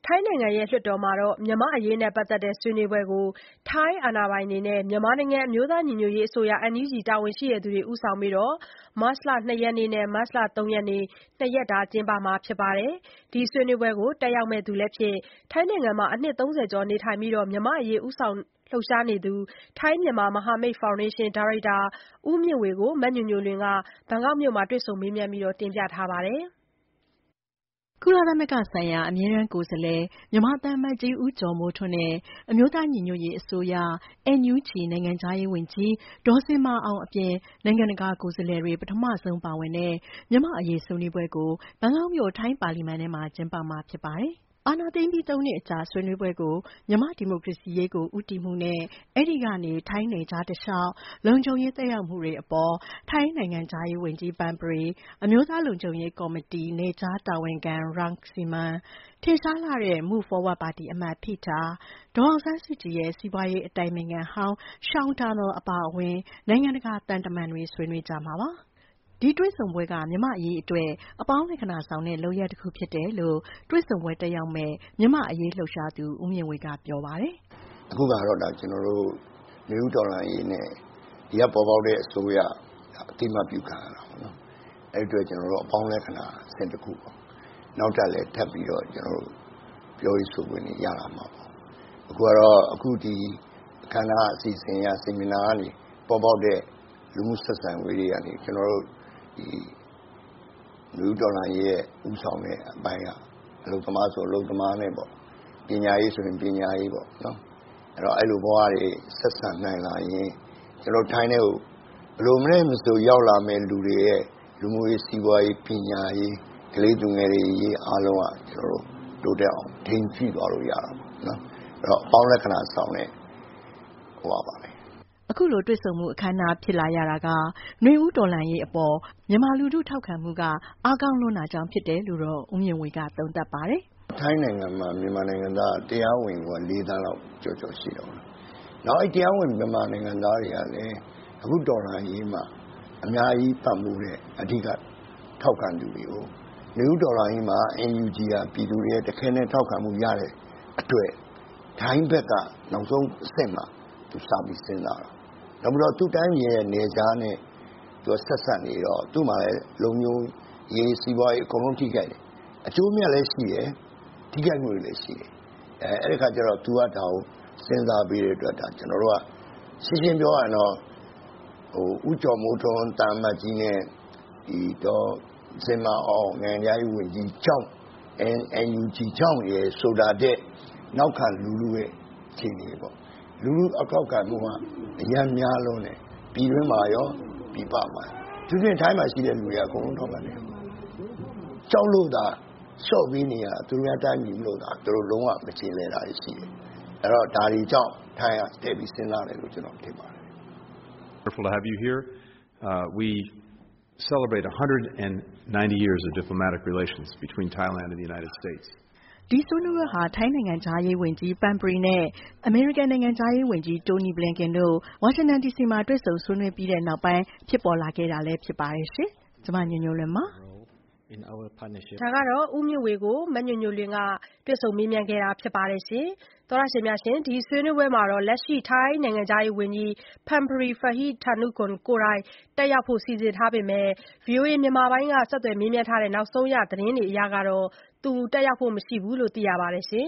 ထိုင်းနိုင်ငံလွှတ်တော်မှာမြန်မာ့အရေးနဲ့ပတ်သက်တဲ့ဆွေးနွေးပွဲကိုထိုင်းအာဏာပိုင်တွေနဲ့မြန်မာနိုင်ငံအမျိုးသားညီညွတ်ရေးအစိုးရ NUG တာဝန်ရှိသူတွေဦးဆောင်ပြီး မတ်လ 2 ရက်နေ့နဲ့ မတ်လ 3 ရက်နေ့ 2 ရက်တာကျင်းပမှာဖြစ်ပါတယ်။ ဒီဆွေးနွေးပွဲကိုတက်ရောက်မယ့်သူလည်းဖြစ် ထိုင်းနိုင်ငံမှာအနှစ် 30 ကျော်နေထိုင်ပြီးမြန်မာ့အရေးဦးဆောင်လှုပ်ရှားနေသူ ထိုင်းမြန်မာမဟာမိတ်ဖောင်ဒေးရှင်းဒါရိုက်တာဦးမြင့်ဝေကို မညိုညိုလွင်က ဘန်ကောက်မြို့မှာတွေ့ဆုံမေးမြန်းတင်ပြထားပါတယ်။ကုလသမဂ္ဂဆိုင်ရာအမြဲတမ်းကိုယ်စားလှယ်မြန်မာသံအမတ်ကြီးဦးကျော်မိုးထွန်းနဲ့အမျိုးသားညီညွတ်ရေးအစိုးရ NUG နိုင်ငံခြားရေးဝန်ကြီးဒေါ်ဇင်မာအောင်အပြင်နိုင်ငံတကာကိုယ်စားလှယ်တွေပထမဆုံးပါဝင်တဲ့မြန်မာ့အရေးဆွေးနွေးပွဲကိုဘန်ကောက်မြို့ထိုင်းပါလီမန်ထဲမှာကျင်းပမှာဖြစ်ပါတယ်။ အာဏာသိမ်းပြီး 3 နှစ်အကြာဆွေးနွေးပွဲကိုမြန်မာ့ဒီမိုကရေစီရေးကိုဦးတည်မှုနဲ့အဲဒီကနေထိုင်းနယ်ခြားတလျှောက်လုံခြုံရေးသက်ရောက်မှုတွေအပေါ်ထိုင်းနိုင်ငံခြားရေးဝန်ကြီး Parnpree အမျိုးသားလုံခြုံရေးကော်မတီနယ်ခြားတာဝန်ခံ Rangsiman ထင်ရှားလှတဲ့ Move Forward ပါတီအမတ် Pita ဒေါ်အောင်ဆန်းစုကြည်ရဲ့စီးပွားရေးအတိုင်ပင်ခံဟောင်း Sean Turnell အပါအဝင်နိုင်ငံတကာသံတမန်တွေဆွေးနွေးကြမှာပါ။ ဒီတွေ့ဆုံပွဲကမြန်မာ့အရေးအတွက်အပေါင်းလက္ခဏာဆောင်တဲ့လုပ်ရပ်တခုဖြစ်တယ်လို့တွေ့ဆုံပွဲတက်ရောက်မယ့်မြန်မာ့အရေးလှုပ်ရှားသူဦးမြင့်ဝေကပြောပါတယ်။ "အခုကတော့ကျနော်တို့နွေဦးတော်လှန်ရေးနဲ့ဒီကပေါ်ပေါက်တဲ့အစိုးရအသိအမှတ်ပြုခံရတာပေါ့နော်။အဲဒီအတွက်ကျနော်တို့အပေါင်းလက္ခဏာအဆင့်တခုပေါ့။နောက်ထပ်လည်းထပ်ပြီးတော့ကျနော်တို့ပြောရေးဆိုခွင့်တွေရလာမှာပေါ့။အခုဒီအခမ်းအနားအစီအစဉ်အရ Seminar ကနေပေါ်ပေါက်တဲ့လူမှုဆက်ဆံရေးတွေကနေကျနော်တို့ဒီနွေဦးတော်လှန်ရေးရဲ့ဦးဆောင်တဲ့အပိုင်းကအလုပ်သမားဆိုအလုပ်သမားနဲ့ပေါ့ပညာရေးဆိုရင်ပညာရေးပေါ့နော်။အဲဒီလိုဘဝတွေဆက်ဆံနိုင်လာရင်ကျနော်တို့ထိုင်းထဲကိုဘယ်လိုမဆိုရောက်လာမယ့်လူတွေရဲ့လူမှုရေးစီးပွားရေးပညာရေးကလေးသူငယ်တွေရေးအားလုံးကကျနော်တို့တိုးတက်အောင်ထိန်းကြည့်သွားလို့ရတာပေါ့နော်။အဲဒီတော့အပေါင်းလက္ခဏာဆောင်တဲ့ဟိုပါပဲ။ " အခုလိုတွေ့ဆုံမှုအခမ်းအနားဖြစ်လာရတာကနွေဦးတော်လှန်ရေးအပေါ်မြန်မာလူထုထောက်ခံမှုကအားကောင်းလွန်းတာကြောင့်ဖြစ်တယ်လို့တော့ဦးမြင့်ဝေကသုံးသပ်ပါတယ်။ "ထိုင်းနိုင်ငံမှာမြန်မာနိုင်ငံသားတရားဝင်က4 သန်းလောက်ကျော်ကျော်ရှိတယ်ပေါ့။နောက်အဲဒီတရားဝင်မြန်မာနိုင်ငံသားတွေကလည်းအခုတော်လှန်ရေးမှာအများကြီးပံ့ပိုးတဲ့အဓိကထောက်ခံသူတွေကိုနွေဦးတော်လှန်ရေးမှာ NUG ကပြည်သူတွေရဲ့တခဲနက်ထောက်ခံမှုရတဲ့အတွက်ထိုင်းဘက်ကနောက်ဆုံးအဆင့်မှာသူစပြီးစဉ်းစားတာ။နောက်ပြီးတော့သူ့တိုင်းပြည်ရဲ့နယ်ခြားနဲ့သူကဆက်စပ်နေတော့သူ့မှာလည်းလုံခြုံရေးစီးပွားရေးအကုန်လုံးထိခိုက်တယ်။အကျိုးအမြတ်လည်းရှိတယ်ထိခိုက်မှုတွေလည်းရှိတယ်။အဲဒီအခါကျတော့သူကဒါကိုစဉ်းစားပေးတဲ့အတွက်ဒါကျနော်တို့ကရှင်းရှင်းပြောရရင်တော့ဦးကျော်မိုးထွန်းသံအမတ်ကြီးနဲ့ဒီဒေါ်ဇင်မာအောင်နိုင်ငံခြားရေးဝန်ကြီးကြောင့် NUG ကြောင့်ရယ်ဆိုတာတဲ့နောက်ခံလူထုရဲ့အခြေအနေပေါ့။လူထုအကောက်ခံမှုကအရမ်းများလွန်းတယ်ပြည်တွင်းမှာရောပြည်ပမှာရော။အထူးသဖြင့်ထိုင်းမှာရှိတဲ့လူတွေကအကုန်လုံးထောက်ခံတယ်။ကြောက်လို့သာလျှော့ပေးနေရတာသူများတိုင်းပြည်လို့သာသူတို့လုံးဝမကျေလည်တာတွေရှိတယ်။အဲဒီတော့ဒါတွေကြောင့်ထိုင်းကထည့်ပြီးစဉ်းစားတယ်လို့ကျနော်ထင်ပါတယ်။ Wonderful to have you here. We celebrate 190 years of diplomatic relations between Thailand and the United States. ဒီဆွေးနွေးပွဲဟာထိုင်းနိုင်ငံခြားရေးဝန်ကြီး Parnpree နဲ့အမေရိကန်နိုင်ငံခြားရေးဝန်ကြီး Tony Blinken တို့ဝါရှင်တန်ဒီစီမှာတွေ့ဆုံဆွေးနွေးပြီးတဲ့နောက်ပိုင်းဖြစ်ပေါ်လာခဲ့တာလည်းဖြစ်ပါတယ်ရှင်။ကျွန်မညိုညိုလွင်ပါ။ဒါကတော့ဦးမြင့်ဝေကိုမညိုညိုလွင်ကတွေ့ဆုံမေးမြန်းခဲ့တာဖြစ်ပါတယ်ရှင်။သောတရှင်များရှင်ဒီဆွေးနွေးပွဲမှာလက်ရှိထိုင်းနိုင်ငံခြားရေးဝန်ကြီး Parnpree Sahithanukkul ကိုယ်တိုင်တက်ရောက်ဖို့စီစဉ်ထားပေမဲ့ VOA မြန်မာပိုင်းကဆက်သွယ်မေးမြန်းထားတဲ့နောက်ဆုံးရသတင်းတွေအရသူတက်ရောက်ဖို့မရှိဘူးလို့သိရပါတယ်ရှင